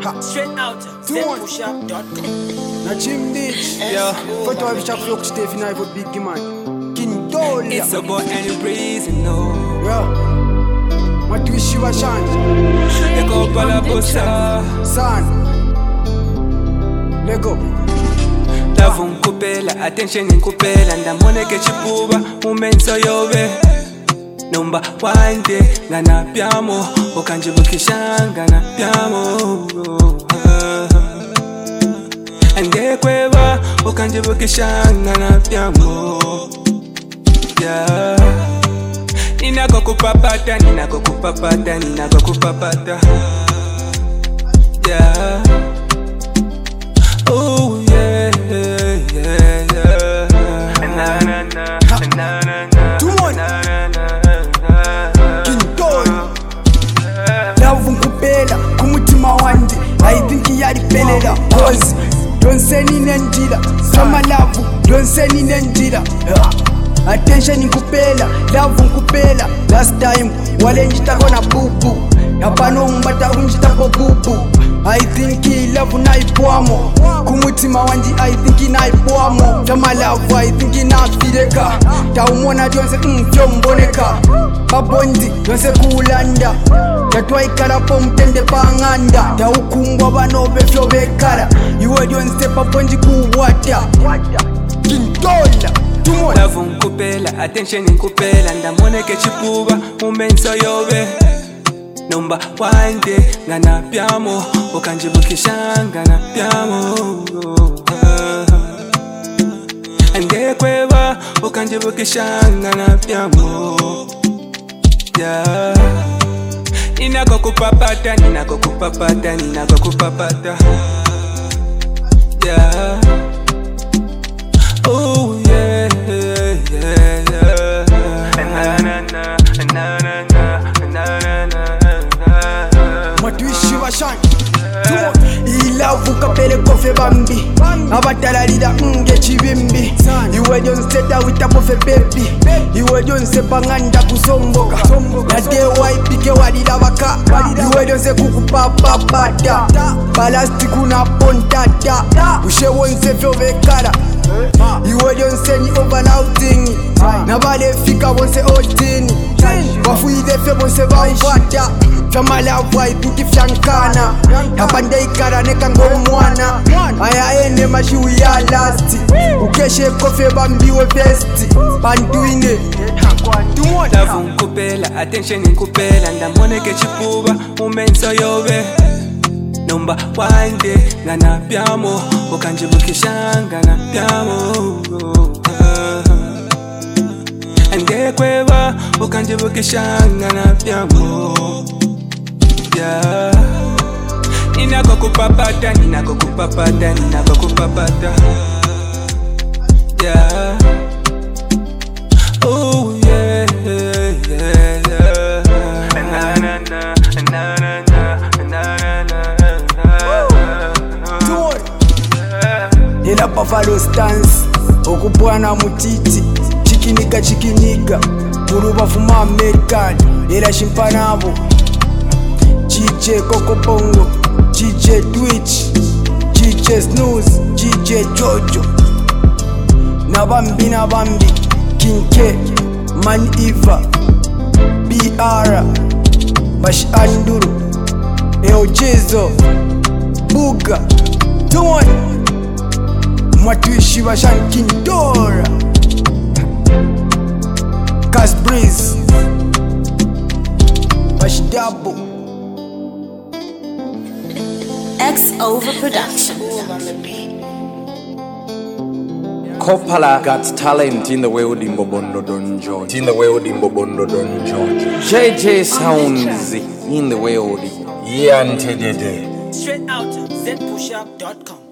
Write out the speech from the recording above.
Straight out ZPushup.com. Na Jim Ditch, yeah. Photo of Chuck Flock Steve in Ivo Big Man. King Dolia. It's about any reason, no. Yeah. What wish you a chance? Let go for la bossa. Son. Let go. Love unkupela, attention inkupela. Ndamone ke chipuba, umenso yobe. Number one day, ngana piamo. Okanjibukisha, ngana piamo. Ande kweba, okanjibukisha, ngana piamo. Yeah. Ninako kupapata, ninako kupapata, ninako kupapata. Yeah. Oh yeah, yeah, yeah, yeah. Na na na, na na na. Too much. King Dolia. Love unkupela, kumutima wandi. I think he had pelela. Pause. Don't send in Angela. Summer love, don't send in Angela. Attention inkupela, love unkupela. Last time, wale njitako na bubu. Yapano mbata unjitako bubu. I think he love naipuamo. Kumutima wanji I think he naipuamo. Tama love I think he nafileka. Taumona jonse mfyo mboneka. Babondi jonse kulanda. Tatwa ikarapo mtende panganda. Taukungwa banobe fyo bekara. Iwe jonse paponji kuwata. King Dolia. Love unkupela, attention inkupela. Ndamone ke chipuba, umenso yobe. Number one day, ngana piamo. Okanjibukisha, ngana piamo. Ande kweba, okanjibukisha, ngana piamo. Yeah. Ninako kupapata, ninako kupapata, ninako kupapata. Yeah. Oh yeah, yeah, yeah, yeah. Na na na, na na na, na na na. Matuishi wa shan. Ilavu kapele kofe bambi. Abatalalida nge chibimbi. Iwe jonse dawita kofe baby. Iwe jonse panganda kusomboka. Nade waipike wadila waka. Iwe jonse kukupapa bada. Balasti kuna pontata. Ushe wonse fyo vekara. Iwe jonse ni overlouting. Nabale fika wonse otini. Wafuide fe wonse vambata. Fama love I think if yankana. Yapande ikara neka ngomwana. Aya ene mashiu ya lasti. Ukeshe kofe bambiwe vesti. Panduine. Love unkupela, attention inkupela. Ndamone ke chipuba, umenso yobe. Number one day, ngana piamo. Okanjibukisha, ngana piamo. Ande kweba, okanjibukisha, ngana piamo. Yeah. Ninako kupapata, ninako kupapata, ninako kupapata. Yeah. Oh yeah, yeah, yeah, yeah. Na na na, na na na, na na na. Ila Buffalo stance, okupwana mutiti. Chikinika, turuba fuma American. Ila shimpanabo. DJ Coco Bongo, DJ Twitch, DJ Snooze, DJ Jojo. Nabambi, King K, Man Eva, BR, Bash Anduru, Eo Jezo, Buga, Tuan, Matuishi Bashan King Dora, Cas Breeze, Bash Dabo. X Overproduction. Kopala got talent in the way Odimbo Bondo Don George. In the way Odimbo Bondo Don George. JJ Sounds in the way Odi. Yeah, and Straight out ZPushup.com.